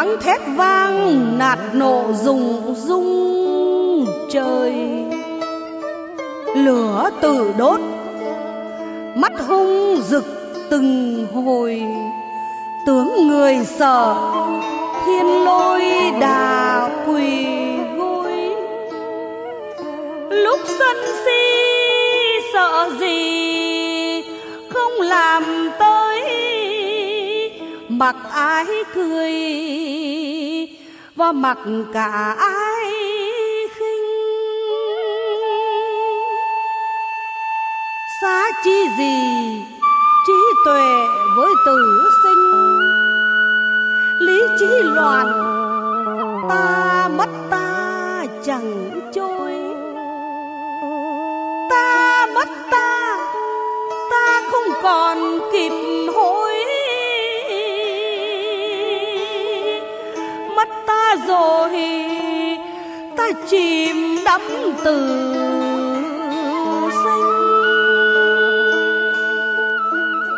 Loáng thét vang nạt nộ rùng rung trời. Lửa tự đốt, mắt hung rực từng hồi. Tướng người sợ, thiên lôi đà quỳ gối. Lúc sân si sợ gì không làm tới, mặc ái cười và mặc cả ái khinh. Xá chi gì trí tuệ với tử sinh, lý trí loạn ta mất ta chẳng trôi. Ta mất ta, ta không còn kịp hối. Mất ta rồi ta chìm đắm từ sinh.